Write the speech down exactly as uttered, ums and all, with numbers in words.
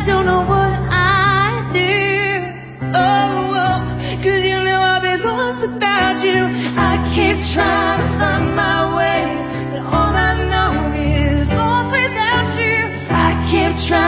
don't know what I do. Oh, oh, cause you know I've been lost without you. I keep trying to find my way, but all I know is lost without you. I keep trying